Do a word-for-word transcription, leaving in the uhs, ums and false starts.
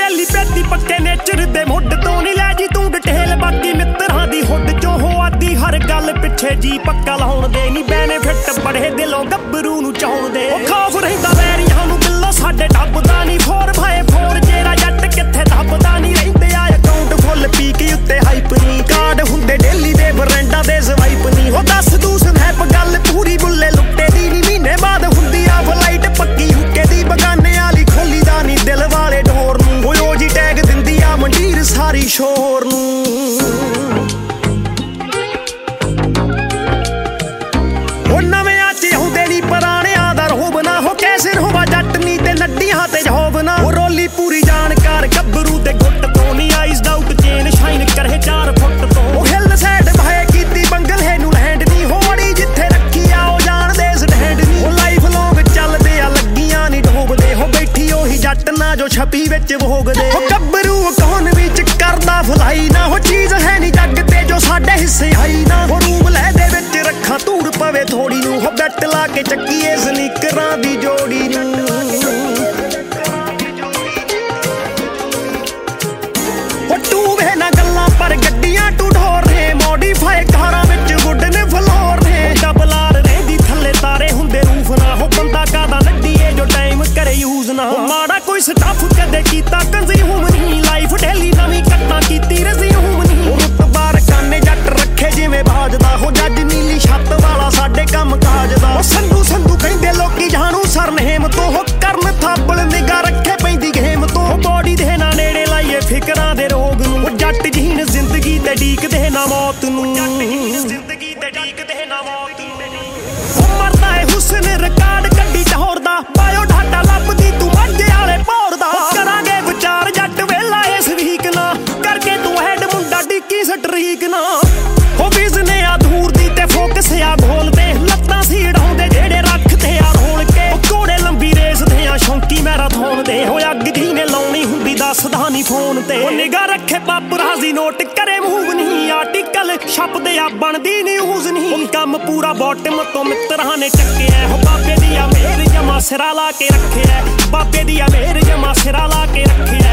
बेली पेती पक्के नेचर दे मुड तो नहीं लै जी तू डिटेल बाकी मित्रां दी हुड चो हो आदी हर गल पिछे जी पक्का लाउण दे नी बेनिफिट बड़े दिलों गब्बरू नूं चाउण दे खौफ रहिंदा वैरियां नूं बिल्लो साडे डब्बदा नी फोर बाय फोर जेरा जट कित्थे दबदा नी रहिंदे आ अकाउंट फुल पीक उत्ते हाइप नी कार्ड हुंदे डेली दे बरेंडा दे स्वाइप नी हो दस दू स्नैप गल पूरी बुल्ले लुट्टे दी नी महीने बाद हुंदी आ फ्लाइट पक्की हुक्के दी बगाने आली खोली दा नी दिल वाले डोर नूं ओ जी टैग दिंदी आ मंडीर सारी शोर नूं रोली पूरी जानकार गब्बरू दे गुट तो नी आइज आउट चेन शाइन करे चार फुट तो हिल सैड भाए कीती बंगल है नू लैंड नी होड़ी जिथे रखी आओ जान they stand knee O life लोग चलदे आ लगियां नी डोबदे हो बैठी ओही जट ना जो छपी विच भोगदे हो गब्बरू कौन विच करदा फलाई ना हो चीज है नी जग ते जो साडे हिस्से आई ना हो रूम लै दे विच रखा धूड़ पवे थोड़ी नू हो बैट ला के चक्कीए स्नीकरां दी जोड़ी नू पर गड्डियां टू ढोर ने मॉडिफाई कारां विच गुड ने फ्लोर ने डबलार रेंदी थल्ले तारे हुंदे रूफ ना हो बंदा कादा लड्डीए जो टाइम करे यूज ना हो माड़ा कोई स्टफ कदे कीता कंज्यूम नहीं लाइफ डेली नवीं कट्टां कीती रिज्यूम नहीं रुतबार काने जट रखे जिवें बाजदा हो जज नीली छत वाला साडे काम काज दा संधू संधू कहंदे लोकी जानू सरनेम तो हो करन थापल निगा रखे पैंदी गेम तो बॉडी दे ना नेड़े लाइए फिकरां दे रोग नूं जट जीन जिंदगी ते डीकदे ना मौत नूं जिंदगी ते डीकदे ना मौत नूं मरदा है हुस्न रिकार्ड कड्डी टहौर दा बायो डाटा लभदी तू मज्जे वाले भौर दा करांगे विचार जट वेला इस वीक ना करके तू हैड मुंडा डिक्की स्ट्रीक ना हो बिजने आ दूर दी ते फोकस आ गोल ते लत्तां सीड़ाउंदे जेड़े रखदे आ रोल के घोड़े लंबी रेस दे आ शौंकी मैराथन दे हो अग जी ने लाउणी हुंदी दसदा नी फोन ते निगाह रखे पापराजी नोट करे मूव नहीं आर्टिकल छपदे आ बनदी न्यूज़ नहीं काम पूरा बॉटम तो मित्रां ने चक्किया हो बाबे दी आ मेर जमा सिरा ला के रखे बाबे दी आ मेर जमा सिरा ला के रखे